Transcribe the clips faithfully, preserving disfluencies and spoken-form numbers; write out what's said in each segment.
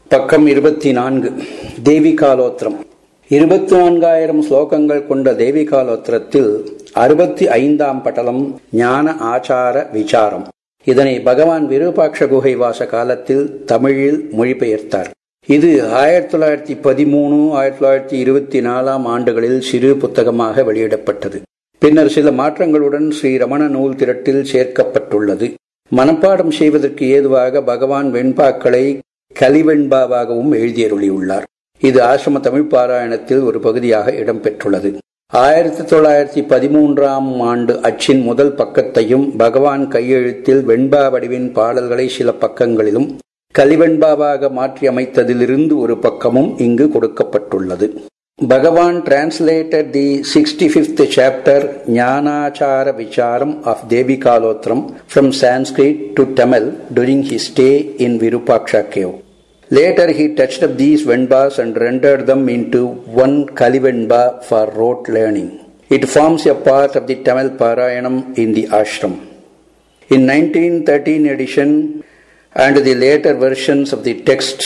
பக்கம் இருபத்தி நான்கு. தேவிகாலோத்திரம். இருபத்தி நான்காயிரம் ஸ்லோகங்கள் கொண்ட தேவிகாலோத்திரத்தில் அறுபத்தி ஐந்தாம் பட்டலம் ஞான ஆச்சார விசாரம். இதனை பகவான் விருபாட்ச குகை வாச காலத்தில் தமிழில் மொழிபெயர்த்தார். இது ஆயிரத்தி தொள்ளாயிரத்தி பதிமூணு ஆயிரத்தி தொள்ளாயிரத்தி இருபத்தி நாலாம் ஆண்டுகளில் சிறு புத்தகமாக வெளியிடப்பட்டது. பின்னர் சில மாற்றங்களுடன் ஸ்ரீ ரமண நூல் திரட்டில் சேர்க்கப்பட்டுள்ளது. மனப்பாடம் செய்வதற்கு ஏதுவாக பகவான் வெண்பாக்களை கலிவெண்பாவாகவும் எழுதியருளியுள்ளார். இது ஆசிரம தமிழ் பாராயணத்தில் ஒரு பகுதியாக இடம்பெற்றுள்ளது. ஆயிரத்தி தொள்ளாயிரத்தி பதிமூன்றாம் ஆண்டு அச்சின் முதல் பக்கத்தையும் பகவான் கையெழுத்தில் வெண்பா வடிவின் பாடல்களை சில பக்கங்களிலும் கலிவெண்பாவாக மாற்றி அமைத்ததிலிருந்து ஒரு பக்கமும் இங்கு கொடுக்கப்பட்டுள்ளது. பகவான் translated the sixty-fifth chapter Jnanachara Vicharam of Devikalotram from Sanskrit to Tamil during his stay in Virupaksha cave. Later he touched up these Venbas and rendered them into one Kalivenba for rote learning. It forms a part of the Tamil Parayanam in the ashram. In nineteen thirteen edition and the later versions of the text,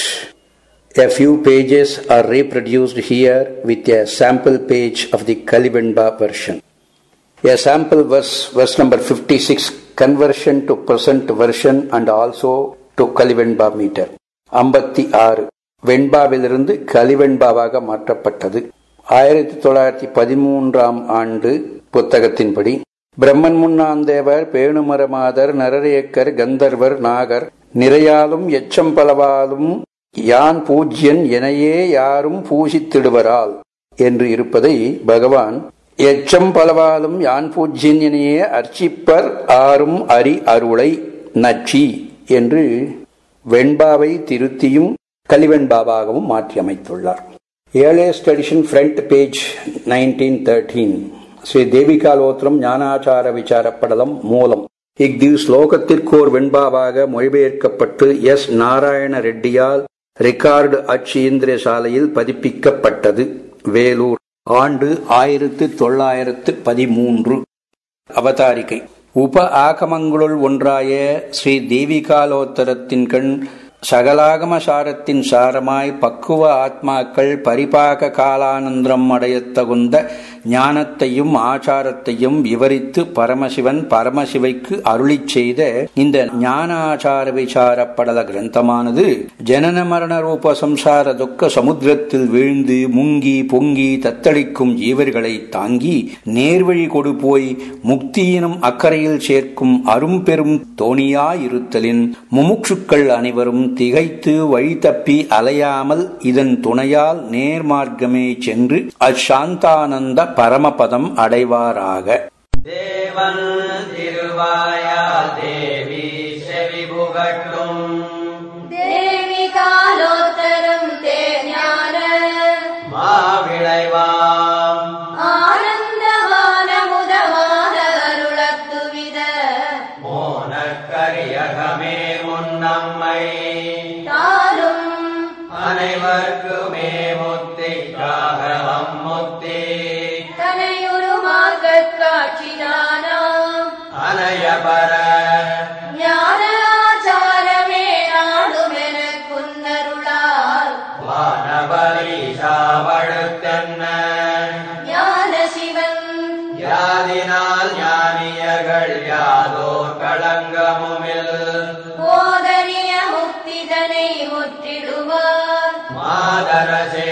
a few pages are reproduced here with a sample page of the Kalivenba version. A sample verse, verse number fifty-six, conversion to present version and also to Kalivenba meter. ஐம்பத்தி ஆறு வெண்பாவிலிருந்து கலிவெண்பாவாக மாற்றப்பட்டது. ஆயிரத்தி தொள்ளாயிரத்தி பதிமூன்றாம் ஆண்டு புத்தகத்தின்படி பிரம்மன் முன்னாந்தேவர் பேணுமரமாதர் நரரேக்கர் கந்தர்வர் நாகர் நிறையாலும் எச்சம் பலவாலும் யான் பூஜ்யன் எனையே யாரும் பூஜித்திடுவரால் என்று இருப்பதை பகவான் எச்சம் பலவாலும் யான் பூஜ்யன் எனையே அர்ச்சிப்பர் ஆறும் அரி அருளை நச்சி என்று வெண்பாவை திருத்தியும் கலிவெண்பாவாகவும் மாற்றி அமைத்துள்ளார். Earliest edition front page nineteen thirteen. Sri Devikalottaram ஞானாச்சார விசார படலம் மூலம் இஃது ஸ்லோகத்திற்கோர் வெண்பாவாக மொழிபெயர்க்கப்பட்டு எஸ் நாராயண ரெட்டியால் ரிகார்டு அச்சு இந்திர சாலையில் பதிப்பிக்கப்பட்டது. வேலூர். ஆண்டு ஆயிரத்து தொள்ளாயிரத்து பதிமூன்று. அவதாரிகை. உப ஆகமங்களுள் ஒன்றாய ஸ்ரீ தேவிகாலோத்தரத்தின் கண் சகலாகம சாரத்தின் சாரமாய் பக்குவ ஆத்மாக்கள் பரிபாக காலானந்தரம் அடையத் தகுந்த ஞானத்தையும் ஆச்சாரத்தையும் விவரித்து பரமசிவன் பரமசிவைக்கு அருளிச் செய்த இந்த ஞான ஆச்சார விசார படல கிரந்தமானது ஜனன மரண ரூப சம்சார துக்க சமுத்திரத்தில் வீழ்ந்து முங்கி பொங்கி தத்தளிக்கும் ஜீவர்களை தாங்கி நேர்வழி கொடு போய் முக்தியினும் அக்கறையில் சேர்க்கும் அரும்பெரும் தோணியாயிருத்தலின் முமுட்சுக்கள் அனைவரும் திகைத்து வழி தப்பி அலையாமல் இதன் துணையால் நேர்மார்க்கமே சென்று அச்சாந்தானந்த பரமபதம் அடைவாராக. தேவன் திருவாயா தேவி செவி புகட்டும். தேவிகாலோத்தரம் தேஞான மாவிளைவாம் ஆனந்தமான முதமான அருளத்துவித மோனக்கரியகமே முன்னம்மை தாரும் அனைவர்க்குமே முத்திக்காக அம்முத்தி காட்சிதானாம் அனயபர ஞான ஆச்சாரமே நாடுமென குன்னருளால் வானபரீஷாவழுத்தென்ன ஞான சிவன் யாதினால் ஞானியர்கள் யாதோர் களங்கமுமில் போதரிய முக்திதனை முற்றிடுவார் மாதரசே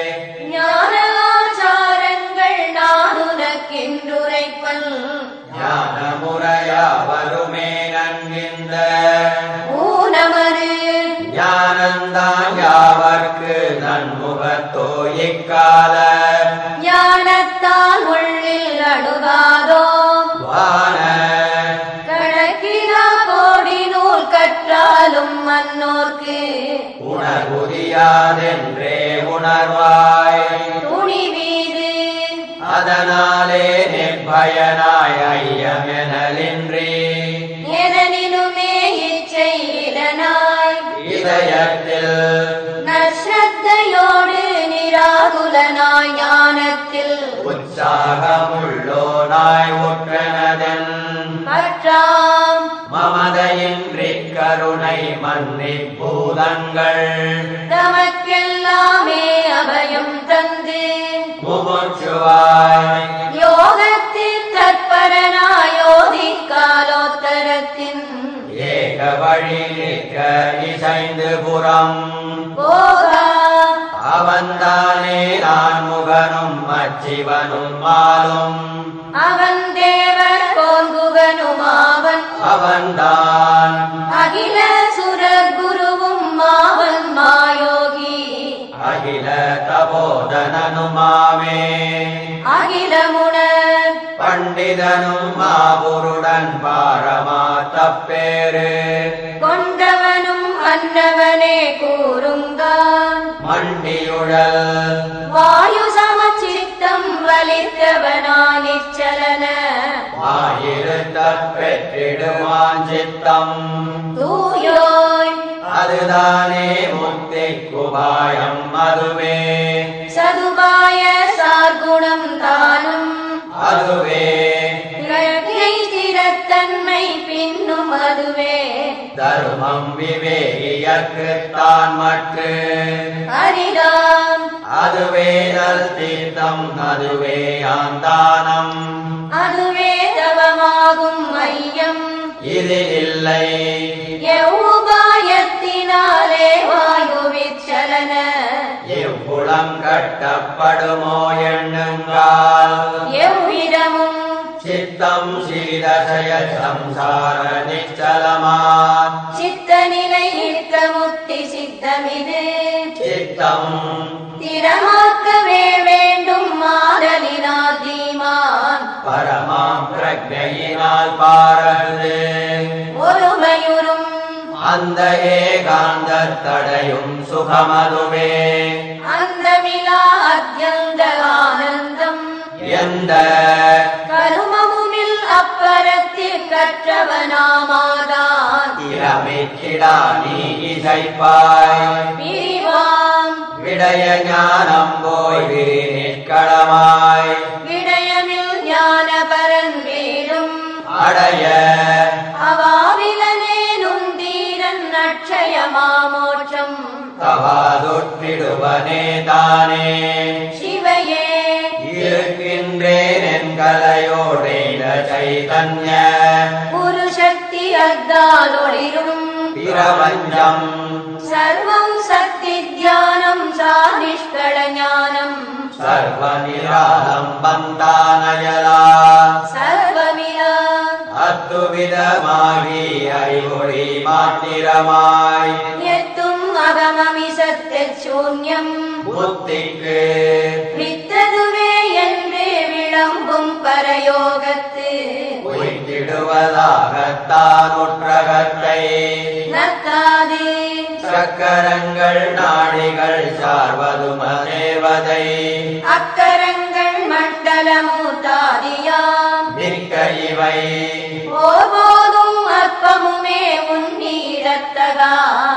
ஞானமுறையாவருமே நன்கின்ற ஊனமரு ஞானந்தான் யாவர்க்கு நன்முகத்தோ இக்கால ஞானத்தால் உள்ளில் அணுகாதோ வான கணக்கிலா கோடி நூல் கற்றாலும் மன்னோர்க்கு உணர்வுதியாதென்றே உணர்வாய் துணிவீது அதனாலே நிர்பயனாய் ஐயமெனலின்றி எதனிலுமே இச்சையிலனாய் இதயத்தில் நஸ்ரத்தையோடு நிராகுலனாய் ஞானத்தில் உற்சாகமுள்ளோனாய் ஒற்றனதன் பற்றாம் மமதையின்றி கருணை துணை மன்னிப் பூதங்கள் தமக்கெல்லாமே அபயம் தந்து முமுட்சுவாய் யோகத்தில் தற்பரனாயோதி காலோத்தரத்தின் ஏக வழி நிற்க இசைந்து புறம் போகா அவன்தானே நான் முகனும் அச்சிவனும் மாலும் அவன் தேவர் போங்குகனுமாவன் அவன்தான் அகில சுர குருவும் மாவன் மாயோகி அகில தபோதனனுமாமே அகிலமுணர் பண்டிதனும் மாபுருடன் பாரமாத்தப்பேரு கொண்டவனும் அன்னவனே கூறுங்கான் மண்டியுழல் வாயு சமச்சித்தம் வலித்தவனா நிச்சலன மாயிருத்தற் பெற்றிடுவான் சித்தம் தூயோய் அதுதானே முக்திக்குபாயம் அதுவே சதுபாய சார்குணம் தானும் அதுவே பிரக்ஞை திறத்தன்மை பின்னும் அதுவே தர்மம் விவேகியற்குத்தான் மற்று அரிதாம் அதுவே நல் தீர்த்தம் அதுவே ஆந்தானம் அதுவே தவமாகும் ஐயம் இது இல்லை எவ்வுபாயத்தினாலே வாயுவிச்சலன எவ்வுளம் கட்டப்படுமோ எண்ணுங்கால் எவ்விடமும் சித்தம் சீதசய சம்சார நிச்சலமா சித்த நிலையிற்க முக்தி சித்தமிது சித்தம் திறமாக்கவே வேண்டும் மாதலினால் தீமான் பரமாம் பிரஜையினால் பாரது ஒருமையுறும் அந்த ஏகாந்த தடையும் சுகமதுவே அந்தமிலா அத்யந்த ஆனந்தம் எந்த கருமமுமில் அப்பரத்தில் கற்றவனாமாதான் இரமிக்கிடா நீ இசைப்பாய் பிரிவாம் விடய ஞானம் போய் விரி நிற்களமாய் விடயமில் ஞான பரன் வீடும் அடைய அவாவிலனேனும் தீரன் அட்சயமாமோட்சம் தவாதுற்றிடுவனே தானே சிவையே இருக்கின்றேன் என் கலையோடேன சைதன்ய குருசக்தி அத்தால் ஒளிரும் பிரபஞ்சம் சர்வம் சக்தி தியானம் சாநிஷ்கள ஞானம் சர்வ நிராலம்பந்தானயலா சர்வமிலா அத்துவிதமாகி அறிவொளி மாத்திரமாய் எத்தும் அகமமிசத்தச் சூன்யம் புத்திக்கு வித்ததுவே என்று விளம்பும் பரயோகத்து உய்த்திடுவதாகத்தான் உற்றகத்தை நத்தாது சக்கரங்கள் நாடிகள் சார்வதும தேவதை அக்கரங்கள் மண்டலமூத்தாதியாம் மிக்க இவை போதும் அற்பமுமே உன்னீடத்தகா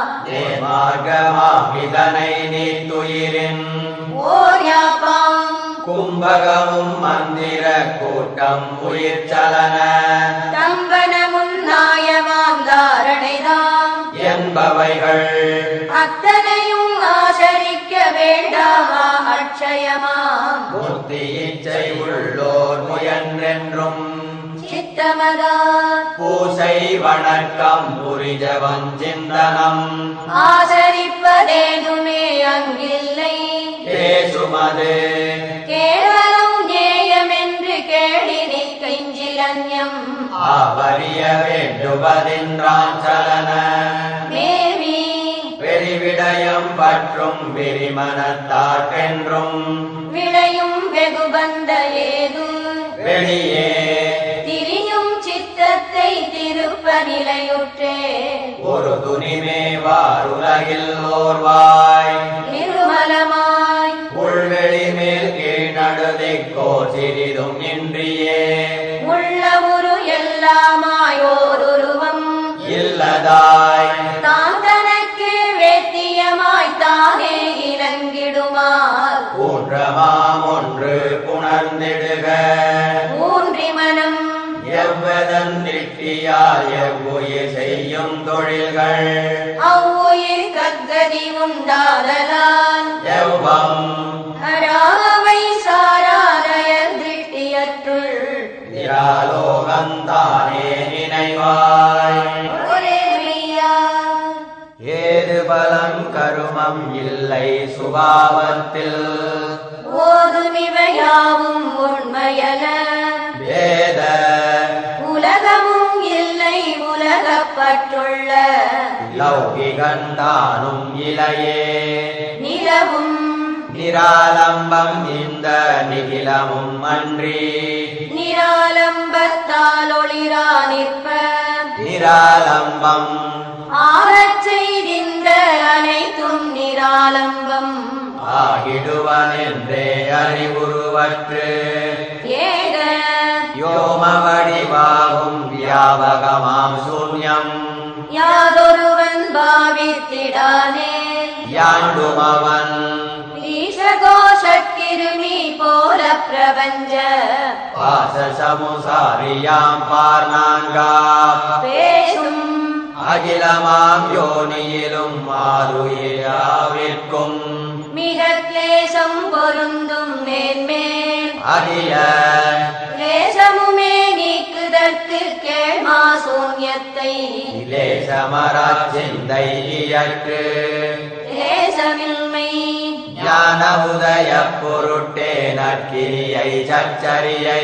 மார்க்கமாமிதனை நீ துயிரின் ஓர் யாப்பாம் கும்பகமும் மந்திர கூட்டம் உயிர் சலன தம்பனமுன் நாயமாம் தாரணைதாம் என்பவைகள் அத்தனையும் ஆசரிக்க வேண்டாமா அட்சயமாம் புத்தி இச்சை உள்ளோர் முயன்றென்றும் சித்தமதார் பூசை வணக்கம் புரிஜவன் சிந்தனம் ஆசரிப்பதேதுமே அங்கில்லை பேசுமது கேவலம் நேயமென்று கேளினி கைஞ்சிலன்யம் ஆவரிய வேண்டுவதென்றான் சலன மேவி வெறிவிடயம் பற்றும் விரிமனத்தார்க்கென்றும் விளையும் வெகுபந்த ஏது வெளியே திரியும் சித்தத்தை திருப்ப நிலையுற்றே ஒரு துணிமே வாருலகில் ஓர்வாய் நிர்மலமாய் உள்வெளி மேல் கீழ் நடுதிக்கோ சிறிதும் இன்றியே உள்ள ஒரு எல்லாமாயோருருவம் இல்லதாய் தான் தனக்கு வேத்தியமாய் தானே இலங்கிடுமால் ஊன்றமாம் ஒன்று புணர்ந்திடுக ஊன்றி மனம் எவ்வதன் திட்டியால் எவ்வுயிர் செய்யும் செய்யும் தொழில்கள் அவ்வுயிர் கத்கதி உண்டாதலால் எவ்வம் அராவை சாராதய திருஷ்டியற்றுள் நிராலோகந்தானே நினைவாய் ஒரே மெய்யா ஏது பலம் கருமம் இல்லை சுபாவத்தில் ஓதுமிவையாவும் உண்மையல வேத உலகமும் இல்லை உலகப்பட்டுள்ள லௌகிகந்தானும் இலையே நிலவும் நிராலம்பம் இந்த நிகிலமும் அன்றி நிராலம்பத்தால் ஒளிரா நிற்ப நிராலம்பம் ஆகச் செய்கின்ற அனைத்தும் நிராலம்பம் ஆகிடுவன் என்றே அறிவுருவற்று ஏக யோம வடிவாகும் வியாபகமாம் சூன்யம் யாதொருவன் பாவித்திடானே யாண்டுமவன் ஈசகோஷக்கிருமி போல பிரபஞ்ச பாச சமுசாரியாம் பார்நான்கா பேசும் அகிலமாம் யோனியிலும் மாறுயிராவிற்கும் மிக கிளேசம் பொருந்தும் மேன்மேல் அகில கிளேசமுமே நீக்குதற்கு கேள்மா சூன்யத்தை இலேசமரச் சிந்தை இயற்று கிளேசமில்மை ஞான உதய பொருட்டே நற்கிரியை சச்சரியை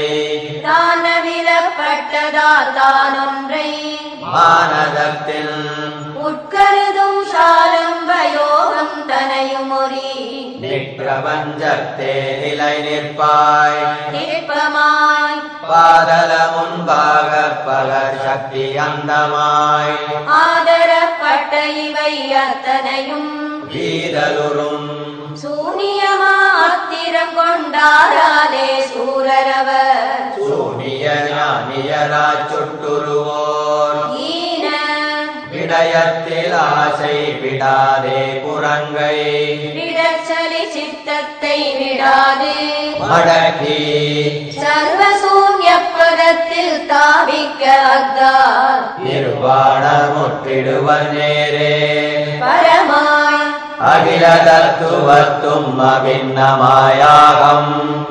தானவிலப்பட்டதா தானொன்றை மானதத்தில் உட்கருதும் சாலம்ப யோகம் தனையுமொரி நிற்பிரபஞ்சத்தே நிலை நிற்பாய் நிற்பமாய் பாதல முன்பாக பகர் சக்தி அந்தமாய் ஆதரப்பட்ட இவை அத்தனையும் வீதலுறும் சூனியமாத்திரம் கொண்டாராலே சூரரவர் சூனிய ஞானியராச் சுட்டுருவோர் ஈன விடயத்தில் ஆசை விடாதே புறங்கை விடச்சலி சித்தத்தை விடாது மடக்கி சர்வசூன்ய பதத்தில் தாவிக்க அத்தார் நிர்வாண முற்றிடுவர் நேரே பரமாய் அகில தத்துவத்தும் அபின்னமாயாகம்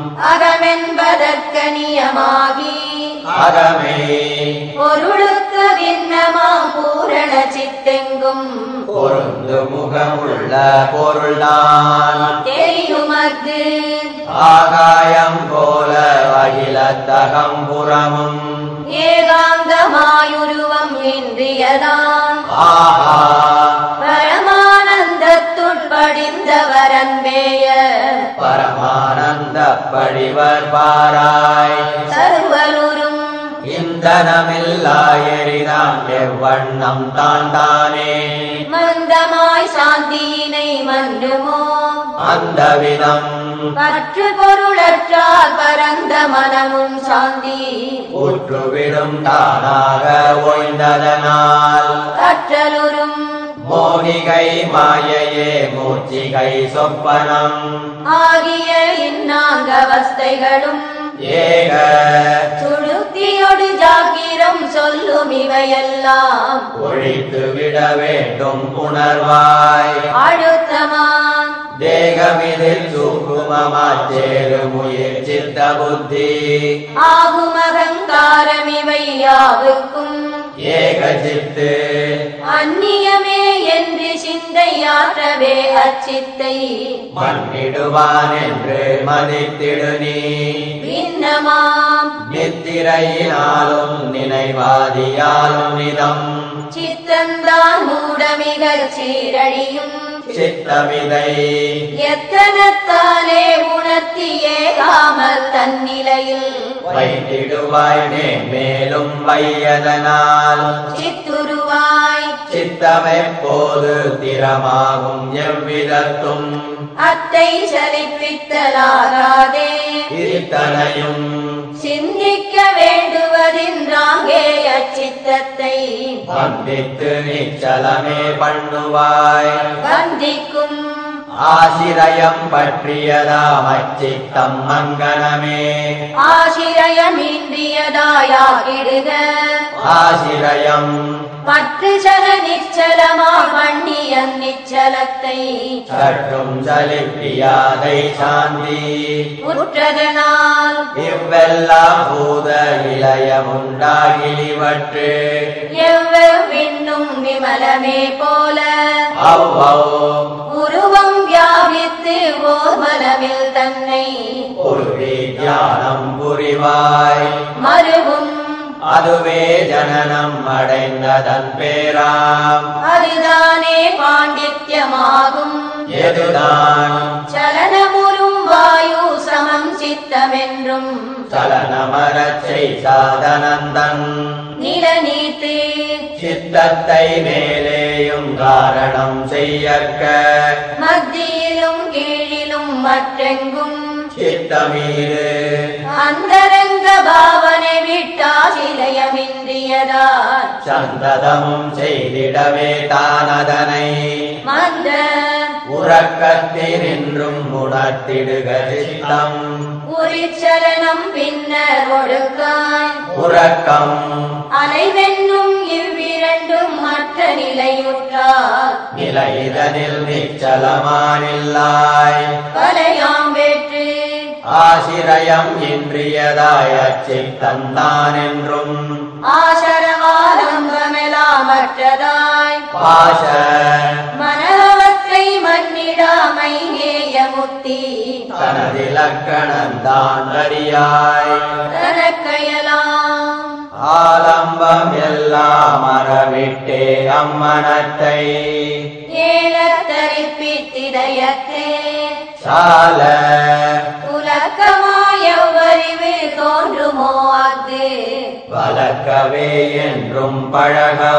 அகமென்பதற்கனியமாகி அகமே பொருளுக்கு பின்னமா பூரண சித்தெங்கும் பொருந்து முகமுள்ள பொருள்தான் தெரியுமக்கு ஆகாயம் போல அகிலத்தகம்புறமும் ஏகாந்தமாயுருவம் இன்றியதாம் ஆஹா பரமானந்தத்துட்படிந்தவரன்பேய பரமானந்த படிவர் பாராய் சர்வலுரும் இந்தனமில்லா எரிதான் எவ்வண்ணம் தான் தானே மந்தமாய் சாந்தியினை மன்றுமோ அந்த விதம் பற்று பொருளற்றால் பரந்த மனமும் சாந்தி ஊற்றுவிடும் தானாக ஓய்ந்ததனால் கற்றலுறும் மோகிகை மாயையே மூச்சிகை சொப்பனம் ஆகிய இன்னாங்க அவஸ்தைகளும் ஏக சுழுத்தியொடு ஜாக்கிரம் சொல்லும் இவையெல்லாம் ஒழித்து விட வேண்டும் உணர்வாய் அழுத்தமான் தேகமிதில் சுகுமமாச்சேருமுயிர் சித்த புத்தி ஆகும் அகங்காரம் இவை யாவுக்கும் ஏக சித்து அந்நியமே என்று சிந்தையாற்றவே அச்சித்தை மன்னிடுவான் என்று மதித்திடு நீ பின்னமாம் நித்திரையினாலும் நினைவாதியாலும் இதம் சித்தந்தான் மூடமிக சீரழியும் சித்தமிதை எத்தனத்தாலே உணர்த்தியே காமல் தன்னிலையில் வைத்திடுவாய் மேலும் வையதனால் சித்துருவாய் சித்தமெப்போது திறமாகும் எவ்விதத்தும் அத்தை சலிப்பித்தலாகாதே இத்தனையும் சிந்திக்க வேண்டுவதின்றாங்கே அச்சித்தத்தை வந்தித்து நிச்சலமே பண்ணுவாய் வந்திக்கும் ஆசிரயம் பற்றியதாம் அச்சித்தம் மங்கனமே ஆசிரயமின்றியதாயாகிடுக ஆசிரயம் பற்று சல நிச்சலமா பண்ணிய நிச்சலத்தை சற்றும் சலிப்பியாதை சாந்தி உற்றதனால் இவ்வெல்லாம் பூத இளையமுண்டாகிலிவற்று எவ்வெவ்விண்ணும் விமலமே போல அவ்வளோ உருவம் வியாபித்து ஓர்மலமில் தன்னை ஒரு தியானம் புரிவாய் மருவும் அதுவே ஜனனம் அடைந்ததன் பேராம் அதுதானே பாண்டித்யமாகும் எதுதான் சலனமுறும் வாயு சமம் சித்தமென்றும் சலனமரச்சை சாதனந்தன் நிலநீத்து சித்தத்தை மேலேயும் காரணம் செய்யற்க மத்தியிலும் கீழிலும் மற்றெங்கும் சித்தமீது அந்தரங்க பாவனை விட்டாசிலயமின்றியதால் சந்ததமும் செய்திடவே தானதனை மந்த உறக்கத்தினின்றும் உணர்த்திடுக சித்தம் உரிச்சலனம் பின்னர் ஒடுக்காய் உறக்கம் அலைவென்னும் இவ்விரண்டும் மற்ற நிலையுற்றால் நிலையிதனில் நிச்சலமானில்லாய் கலையாம் வெற்று ஆசிரயம் இன்றியதாய் அச்சித்தந்தான் என்றும் ஆசரவாலம்பமெலாமற்றதாய் பாச மனவத்தை மன்னிடாமை நேய முத்தி தனதிலக்கணந்தான் அறியாய் தனக்கையலாம் ஆலம்பம் எல்லாம் அறவிட்டே அம்மனத்தை ஏலத்தரிப்பித்திதயத்தே சால துலக்கமாயவ்வறிவு தோன்றுமோ அஃது வளர்க்கவே என்றும் பழகோ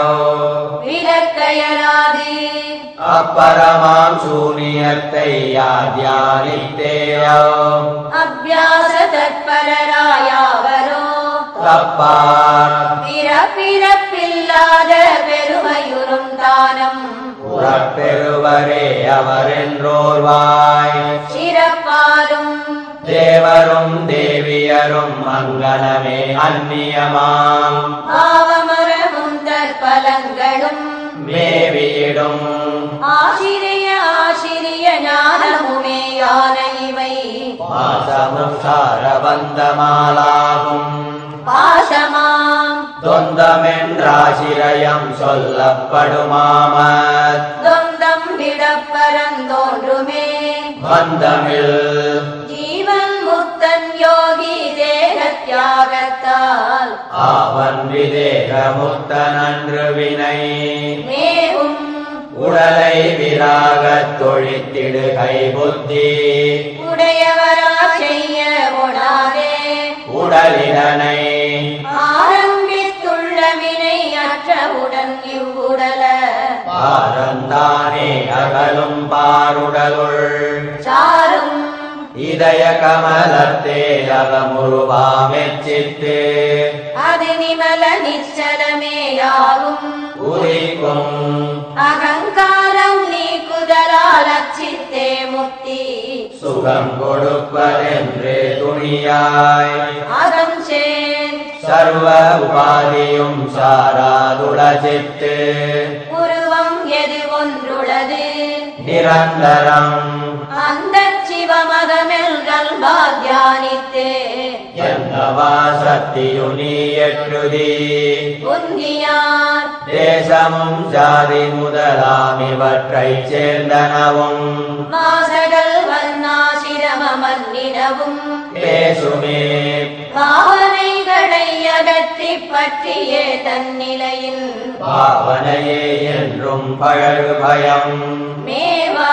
விலக்கையலாது அப்பரமாம் சூனியத்தை யாத்யானித்தேயோ அபியாச தற்பரராயாவரோ தப்பார் பிறப்பிறப்பில்லாத பெருமையுறும் தானம் உறப்பெறுவரே அவரென்றோர்வாய் சிறப்பாலும் தேவரும் தேவியரும் அங்கனமே அந்நியமாம் பாவமரமும் தற்பலங்களும் மேவியிடும் ஆசிரிய ஆசிரிய ஞானமுமே யான இவை பாசமும் சாரபந்தமாலாகும் பாசமாம் தொந்தமென்றாசிரயம் சொல்லப்படுமாமத் தொந்தம் விடப்பரந்தோன்றுமே பந்தமில் ஜீவன் முத்தன் யோகி தேக தியாகத்தால் அவன் விதேக முத்தனன்று வினை மேவும் உடலை விராகத் தொழித்திடுகை புத்தி உடையவரா செய்ய ஒடாதே உடலிடனை ஆரம்பித்துள்ள வினை அற்றவுடன் இவ்வுடல பாரந்தானே அகலும் பாருடலுள் சாரும் இதய கமலத்தே அகமுருவாமெச்சித்து அது நிமல நிச்சலமேயாகும் உதிக்கும் அகங்காரம் நீக்குதலால் அச்சித்தே முக்தி சுகம் கொடுப்பதென்று துணியாய் அகம் சேன் சர்வ உபாதியும் சாராதுளசித்து உருவம் எது ஒன்றுளது நிரந்தரம் அந்த சிவமகமெல்கள் பாத்யானித்தே எந்தவா சக்தியு நீ எட்டுதி உந்தியார் தேசமும் ஜாதி முதலாம் இவற்றைச் சேர்ந்தனவும் மாசடல் வர்ணாசிரம மன்னினவும் பேசுமே பாவனைகளை அகற்றி பற்றியே தன்னிலையில் பாவனையே என்றும் பழகு பயம் மேவா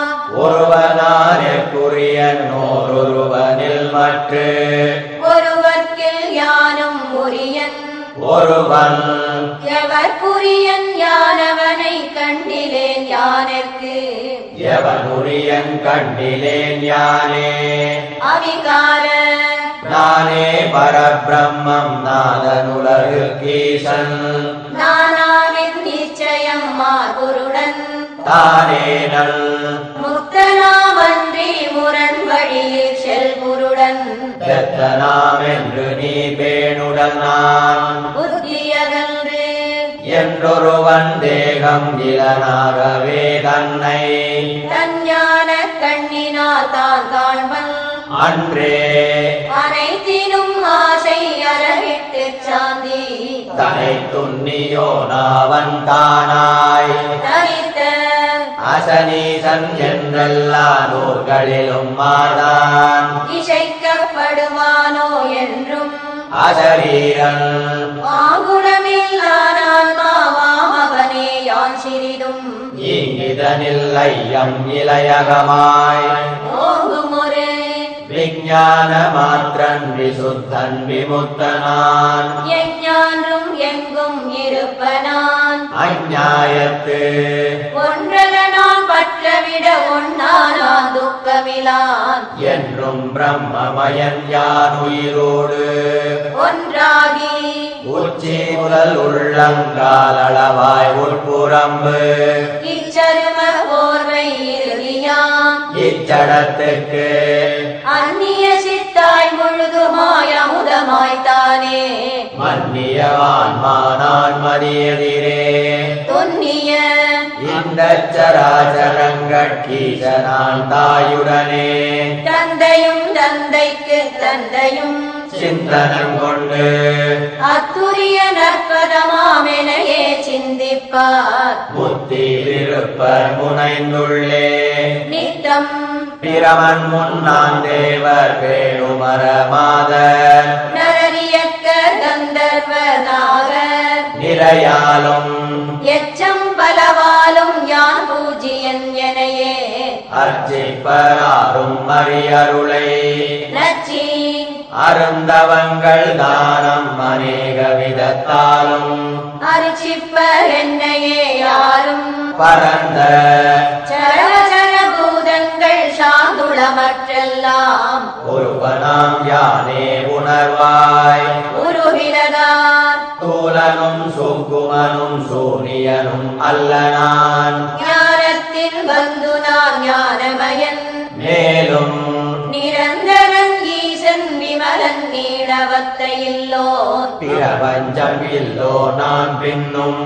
ஒருவனானெக்குரியன் ஓரொருவனில் மற்று ஒருவர்க்கில் யானும் உரியன் ஒருவன் எவர் புரியன் யானவனை கண்டிலேன் யானற்கு எவனுரியன் கண்டிலேன் யானே அவிகார நானே பரபிரம்மம் நாதனுலகு கீசன் நானாவின் நிச்சயம் மாகுருடன் தானே நல் முக்தனாமன்றி முரண் வழியில் செல்குருடன் எத்தனாம் என்று நீ பேணுடன் நான் புத்தியகன்று என்றொருவன் தேகம் இலனாகவே தன்னை தஞ்ஞான கண்ணினால் தான் காண்பன் அன்றே அனைத்தினும் ஆசை அறவிட்டு சாந்தி தனை துன்னியோ நாவன் தானாய் தனித்த அசனீசன் என்றெல்லா நூல்களிலும் மாதான் இசைக்கப்படுவானோ என்றும் அசரீரன் ஆகுணமில்லானால் மாவாம் அவனே யான் சிறிதும் இங்கிதனில் ஐயம் இளையகமாய் ஓங்குமொரு விஞ்ஞான மாத்திரன் விசுத்தன் விமுக்தனான் எஞ்ஞான்றும் எங்கும் இருப்பனான் அஞ்ஞாயத்து ஒன்றல நான் பற்றவிட ஒன்னானான் துக்கமிலான் என்றும் பிரம்மமயன் யான் உயிரோடு ஒன்றாகி உச்சி முதல் உள்ளங்கால் அளவாய் உட்புறம்பு இச்சரும போர்வை இறுதியாம் இச்சடத்துக்கு அந்நிய சித்தாய் முழுதுமாய் அமுதமாய்த்தானே மன்னியவான் மானான் மதியதிரே தொன்னிய இந்த சராச்சரங்கட்கீசனான் தாயுடனே தந்தையும் தந்தைக்கு தந்தையும் சிந்தனம் கொண்டு அத்துரிய நற்பதமாமெனையே சிந்திப்பார் முத்தியிருப்பர் முனைந்துள்ளே நித்தம் பிரமன் முன்னான் தேவர் வேணுமர மாதர் நரரியக்க கந்தர்வ நாகர் நிறையாலும் எச்சம் பலவாலும் யான் பூஜ்யன் எனையே அர்ச்சிப்பராரும் அரியருளை நச்சி அருந்தவங்கள் தானம் அநேக விதத்தாலும் அரிச்சிப்பர் என்னையே யாரும் பரந்த சரசர பூதங்கள் சாந்துளமற்றெல்லாம் ஒருவனாம் யானே உணர்வாய் உருவினதார் தூலனும் சுக்குமனும் சூனியனும் அல்லனான் ஞானத்தின் பந்து நான் ஞானமயன் மேலும் நிரந்தரன் ஈசன் விமலன் நீடவத்தையில்லோன் பிரபஞ்சம் இல்லோ நான் பின்னும்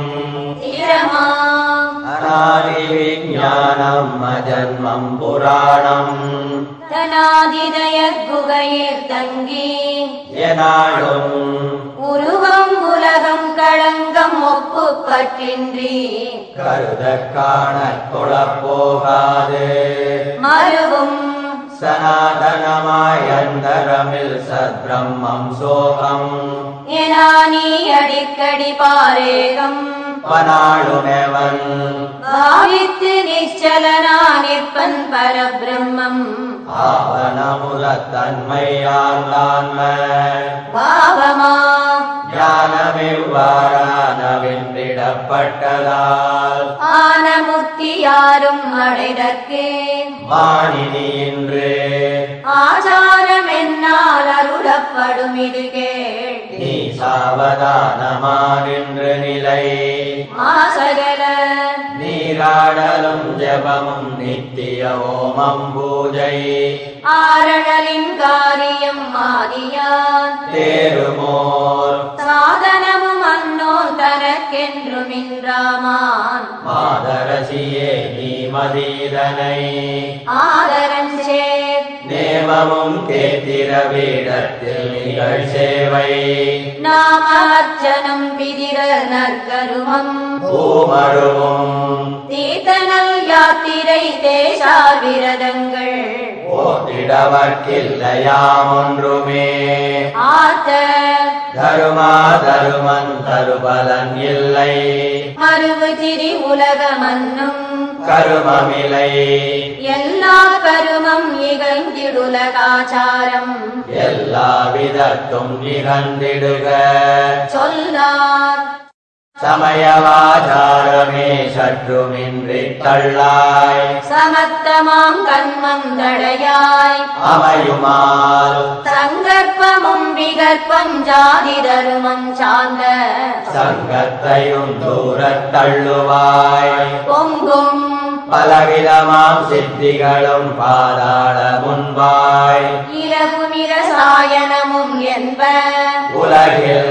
திரமாம் அநாதி விஞ்ஞானம் அஜன்மம் புராணம் தனாதிதய குகையில் தங்கி எனாலும் உருவம் உலகம் களங்கம் ஒப்புப்பற்றின்றி கருத காண தொழப்போகாது மறுவும் சனாதனமாய் அந்தரமில் சத்பிரம்மம் சோகம் எனா நீ அடிக்கடி பாரேகம் பனாளுமெவன் பாவித்து நிச்சலனா நிற்பன் பரபிரம்மம் ஆவணமுதத்தன்மையான்தான்ம பாவமா ஞானமிவ்வாறானவென்றிடப்பட்டதால் ஆனமுத்தி யாரும் அடைதற்கே வாணினி இன்று ஆச்சாரம் என்னால் அருளப்படும் இது கேள் நீ சாவதானமானின்று நிலை மாசகல நீராடலும் ஜபமும் நித்திய ஓமம் பூஜை ஆரணலின் காரியம் மாதியான் தேருமோர் சாதனமும் அன்னோன் தனக்கென்றும் இன்றாமான் மாதரசியே நீ மதீதனை ஆதரன் சேர் நேமமும் கேத்திர வீடத்தில் நிகழ் சேவை நாம அர்ச்சனம் பிதிர நற்கருமம் பூமழுவும் தீர்த்தனல் யாத்திரை தேசார் விரதங்கள் ஓட்டிடவர்க்கில்லையாம் ஒன்றுமே ஆத்த தருமா தருமன் தருபலன் இல்லை மறுவு திரி உலகமன்னும் கருமமிலை எல்லா கருமம் இகழ்ந்திடுலகாச்சாரம் எல்லா விதத்தும் நிகழ்ந்திடுக சொல்லார் சமயவாச்சாரமே சற்றுமின்றி தள்ளாய் சமத்தமாம் கண்மம் தடையாய் அமையுமால் சங்கற்பமும் விகற்பம் ஜாதி தருமம் சார்ந்த சங்கத்தையும் தூரத் தள்ளுவாய் பொங்கும் பலவிதமாம் சித்திகளும் பாதாள முன்பாய் இலகுமிர சாயனமும் என்ப உலகில்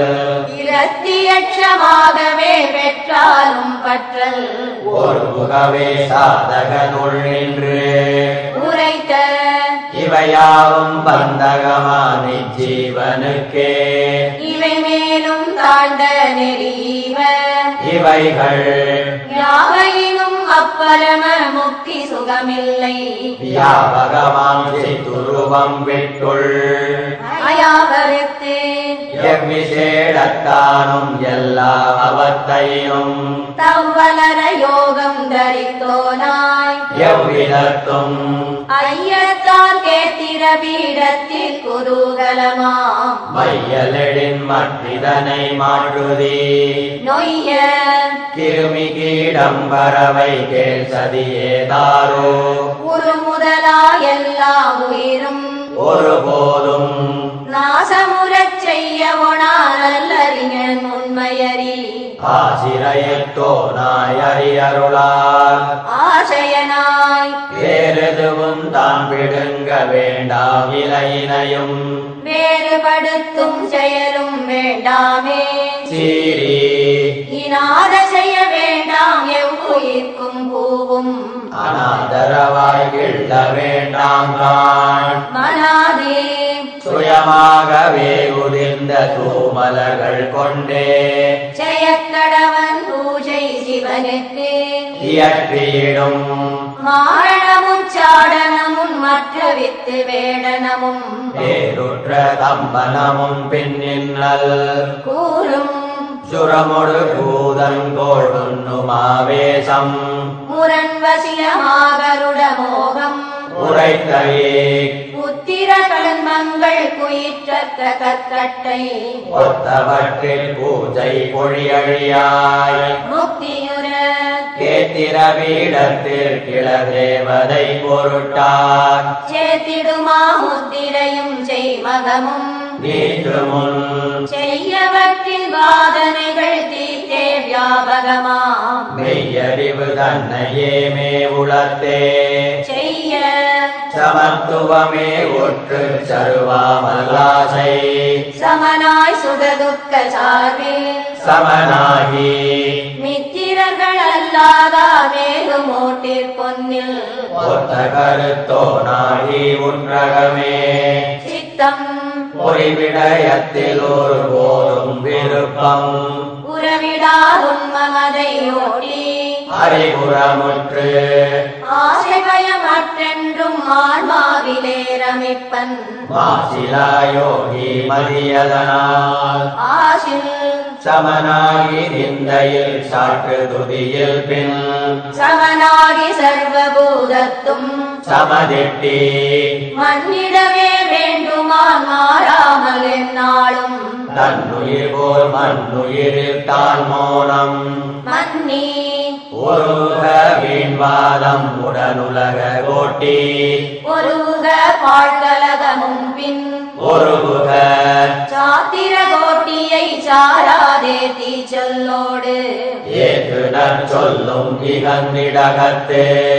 இரத்தியட்சமாகவே பெற்றாலும் பற்றல் ஒரு புகவே சாதகனுள் நின்று உரைத்த இவையாவும் பந்தகமான ஜீவனுக்கே இவை மேலும் தாழ்ந்த நெறிவ இவைகள் யாவையினும் அப்பரம முக்தி சுகமில்லை வியாபகமாம் சித்துருவம் விட்டுள் அயாவருத்து எவ்விசேடத்தானும் எல்லா அவத்தையும் தவ்வலர யோகம் தரித்தோனாய் எவ்விதத்தும் ஐயத்தார் கேத்திர பீடத்தில் குதூகலமாம் மையலெடின் மற்றிதனை மாற்றுதி நொய்ய கிருமி கீடம் பறவை கேள் சதியேதாரோ உரு முதலா எல்லா உயிரும் ஒருபோதும் நாசமுறச் செய்ய ஒணாரல்லறிஞன் உண்மையறி ஆசிரயத்தோனாய் அறியருளார் ஆசையனாய் வேறெதுவும் தான் விடுங்க வேண்டாம் இலையினையும் வேறுபடுத்தும் செயலும் வேண்டாமே சீரி இனாத செய்ய வேண்டாம் எவ்வுயிர்க்கும் பூவும் அனாதரவாய் கிள்ள வேண்டாம் காண் மனாதே சுயமாகவே உதிர்ந்த தூமலர்கள் கொண்டே ஜெயக்கடவன் பூஜை சிவனுக்கு இயற்றியிடும் மாரணமும் சாடனமும் மற்ற வித்து வேடனமும் வேறுற்ற தம்பனமும் பின்னின்னல் கூறும் சுரமொடு பூதங்கோள் உண்ணுமாவேசம் முரண்வசியமாகருட மோகம் உரைத்தயே புத்திர கண்மங்கள் குயிற்றற்ற கற்கட்டை ஒத்தவற்றில் பூஜை பொழியழியாய் முக்தியுற கேத்திர வீடத்தில் கிளதேவதை பொருட்டார் சேத்திடுமா முத்திரையும் செய்மகமும் நீற்று முன் செய்யவற்றின் வாதனைகள் தீர்த்தே வியாபகமாம் மெய்யறிவு தன்னையே மே உளத்தே செய்ய சமத்துவமே ஒற்று சருவாமலாசை சமனாய் சுகதுக்க சார்பில் சமனாகி மித்திரர்கள் அல்லாதா மேலும் ஓட்டிற் பொன்னில் ஒத்த கருத்தோனாகி உற்றகமே சித்தம் பொறிவிடயத்தில் ஒரு போதும் விருப்பம் உறவிடா உண்மமதை ஓட்டி அறிவுறமுற்று ஆசை பயமற்றென்றும் ஆன்மாவிலே ரமிப்பன் மாசிலாயோகி மதியதனால் ஆசில் சமனாகி நிந்தையில் சாற்று துதியில் பின் சமனாகி சர்வபூதத்தும் சமதிட்டி மண்ணிடவே வேண்டுமான் மாறாமல் எந்நாளும் தன்னுயிர் போல் மண்ணுயிரில் தான் மோனம் மன்னி ஒருக வீண்வாதம் உடனுலக கோட்டி ஒருக பாழ்கலகமும் பின் ஒருக சாத்திர கோட்டியை சாராதே தீச்சொல்லோடு ஏற்று நற்சொல்லும் இகந்திடகத்து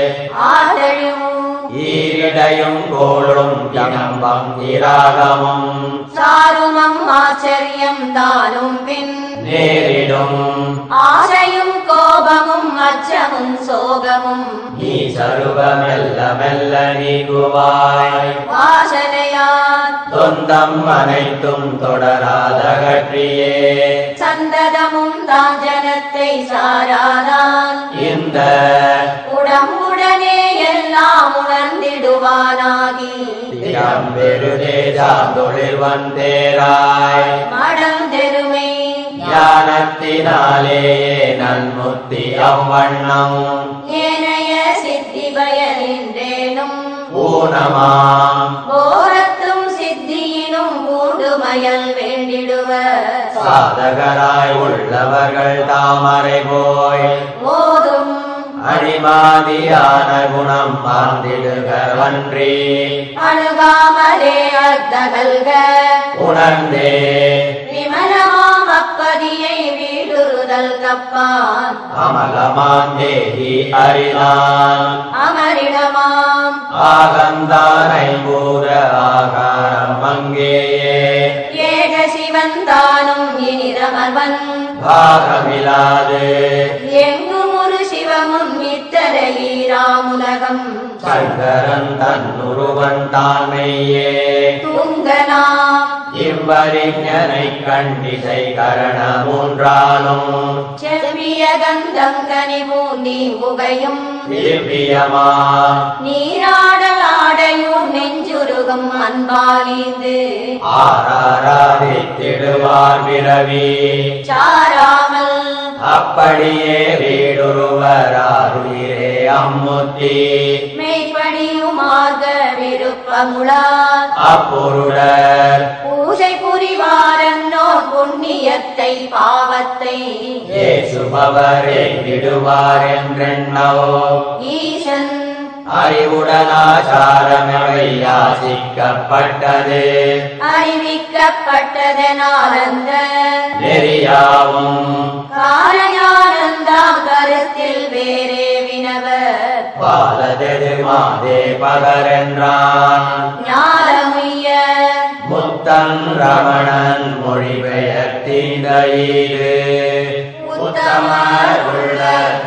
ஆதழும் ஈரிடையும் கோளும் ஜனம்பம் இராகமும் சாருமம் ஆச்சரியம் தானும் பின் நேரிடும் ஆசையும் கோபமும் அச்சமும் சோகமும் நீ சருவ மெல்ல மெல்ல நீங்குவாய் வாசனையார் சொந்தம் அனைத்தும் தொடராத கற்றியே சந்ததமும் தான் ஜனத்தை சாராதான் இந்த உடம்புடனே எல்லாம் உணர்ந்திடுவானாகி திறம்பெருதே சாந்தொழில் வந்தேராய் மடம் தெருமை ஞானத்தினாலேயே நன்முத்தி அவ்வண்ணம் ஏனைய சித்தி பயனின்றேனும் ஊனமாம் போரத்தும் சித்தியினும் பூண்டுமயல் வேண்டிடுவர் சாதகராய் உள்ளவர்கள் தாமரை போய் போதும் அணிமாதியான குணம் மாந்திடுகவன்றி அணுகாமலே அர்த்தகல்க உணர்ந்தே விமலமாம் அப்பதியை வீடுரு பெறுதல் கப்பான் அமலமாந்தேகி அறிதான் அமரிடமாம் ஆகந்தானை பூர ஆகாரம் அங்கேயே ஏக சிவந்தானும் இனிதமர்வன் பாகமிலாது எங்கும் ஒரு சிவமும் இத்தரையீராமுலகம் சங்கரன் தன்னுருவன் தான்மையே துங்கனாம் இவ்வறிஞனை கண்டிசை கரண மூன்றாலும் செவ்விய கந்தம் கனிபூந்தி புகையும் திவ்யமா நீராடலாடையும் நெஞ்சுருகும் அன்பாலீந்து ஆராராதித்திடுவார் பிறவி சாராமல் அப்படியே வீடுருவராருயிரே அம்முத்தி மெய்ப்படியுமாக விருப்பமுளார் அப்பொருடர் பூஜை புரிவாரன்னோ புண்ணியத்தை பாவத்தை ஏசுபவரே விடுவார் என்றெண்ணோ ஈசன் அறிவுடனாச்சாரமவை யாசிக்கப்பட்டது அறிவிக்கப்பட்டதனால் அந்த நெறியாவும் காரஞானந்தாம் கருத்தில் வேறே வினவர் பாலதெது மாதே பகரென்றான் ஞானமுய்ய முத்தன் ரமணன் மொழிபெயர்த்திந்த ஈடு உத்தமர் உள்ள